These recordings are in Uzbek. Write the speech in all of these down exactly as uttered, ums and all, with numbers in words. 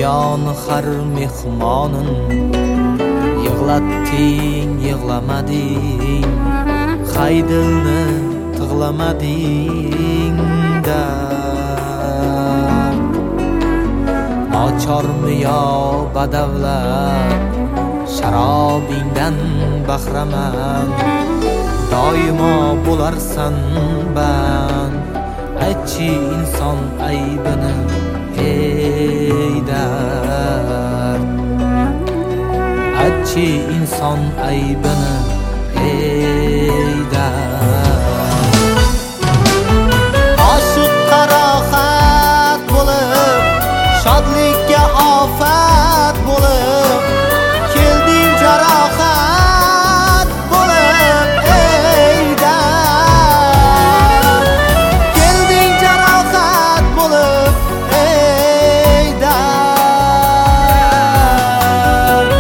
dunyoni har mehmonin yig'latding, yig'lamading, haydilni tig'lamading da. Nochormi yo badavlat, sharobingdan bahramand, doimo bo'larsan band. Aytchi inson aybini ey dard, aytchi inson aybini ey dard. Oshiqqa rohat bo'lib, shodlikka ofat bo'lib, kelding jarohat bo'lib ey dard, kelding jarohat bo'lib ey dard.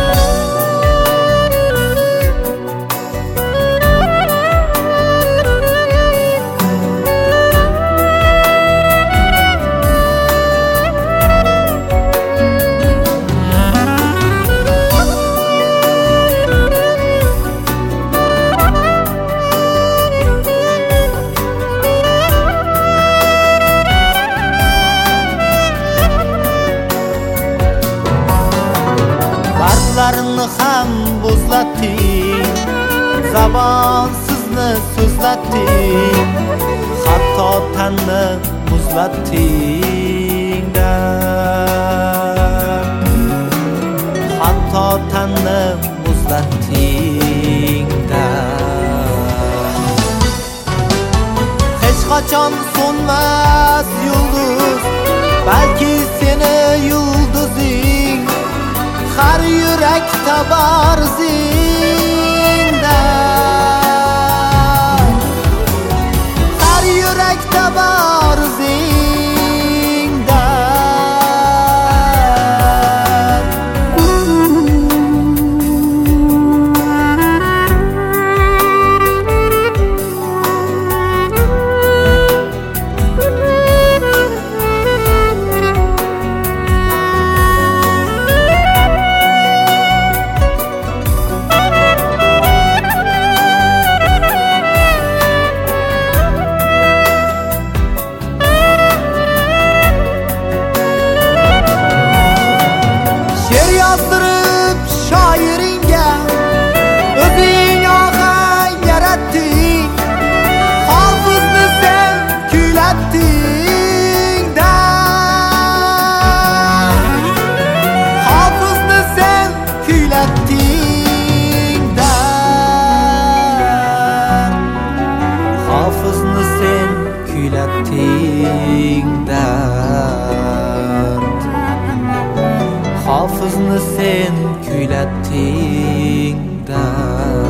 Barlarni ham bo'zlatding, zabon sizni so'zlatding, hatto tanni muzlatding da, hatto tanni muzlatding da. Hech qachon so'nmas yulduz, balki seni yulduzing, har yurakda bor zingdan, har yurakda bor zingdan. She'r yozdirib shoiringga o'zing ohang yaratding, hofizni sen kuylatding da, hofizni sen kuylatding da, hofizni sen kuylatding da, hofizni sen kuylatding da.